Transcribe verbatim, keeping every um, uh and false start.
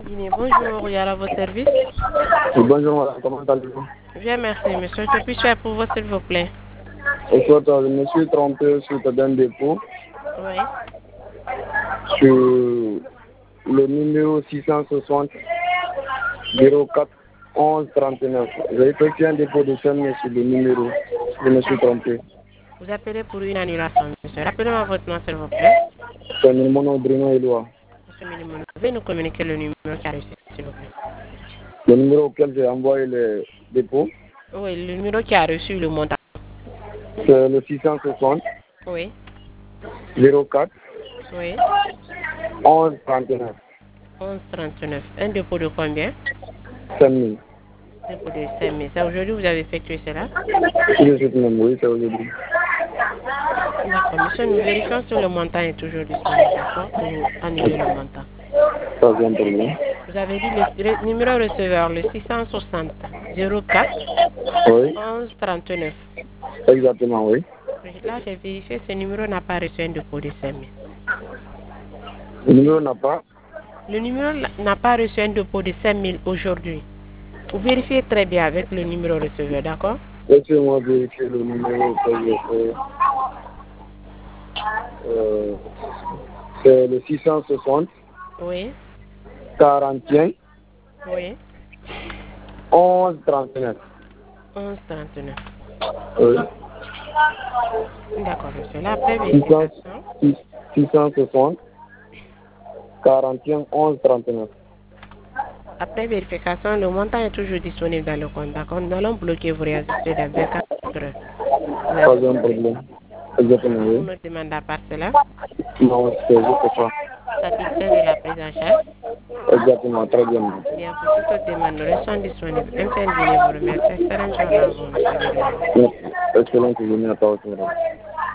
Guinée, bonjour, il y a à votre service. Oui, bonjour madame, comment allez-vous? Bien, merci, monsieur. Que puis-je faire pour vous, s'il vous plaît? En fait, je me suis trompé sur un dépôt Oui. sur le numéro six cent soixante zéro quatre onze trente-neuf. J'ai effectué un dépôt de cinq mille sur le numéro. Je me suis trompé. Vous appelez pour une annulation, monsieur. Rappelez-moi votre nom, s'il vous plaît. C'est mon nom Bruno Éloi. Monsieur Minimono, pouvez nous communiquer le numéro qui a reçu, s'il vous plaît? Le numéro auquel j'ai envoyé le dépôt, Oui, le numéro qui a reçu le montant. c'est le six cent soixante Oui. zéro quatre Oui. onze trente-neuf. onze trente-neuf. Un dépôt de combien? cinq mille. Dépôt de cinq mille. C'est aujourd'hui que vous avez effectué cela? C'est de cette même, oui, c'est aujourd'hui. D'accord, monsieur, nous vérifions si le montant est toujours disponible, d'accord, pour annuler le montant. Ça vient pour moi. Vous avez dit le, le numéro receveur, le six cent soixante zéro quatre Oui, onze trente-neuf. exactement, oui. Oui, là, j'ai vérifié, ce numéro n'a pas reçu un dépôt de cinq mille. Le numéro n'a pas. Le numéro n'a pas reçu un dépôt de cinq mille aujourd'hui. Vous vérifiez très bien avec le numéro receveur, d'accord? Laissez-moi vérifier le numéro que j'ai fait. Euh, c'est le six cent soixante Oui, quarante et un oui, onze trente-neuf. onze trente-neuf. Oui. D'accord, monsieur. Là, après six cent vérification, six cent soixante quarante et un onze trente-neuf. après vérification, le montant est toujours disponible dans le compte, d'accord? Nous allons bloquer vos réajustés dans vingt-quatre heures. Vous Pas avez un compris? problème. Exactement, Vous oui. me demandez à part cela, Non, c'est juste ça. satisfait de la prise en charge. Exactement, très bien. Bien, pour toute autre demande, nous restons disponibles. M T N Guinée vous remercie. Excellente journée à vous, monsieur Guinée. Merci. Excellente journée à toi aussi, madame.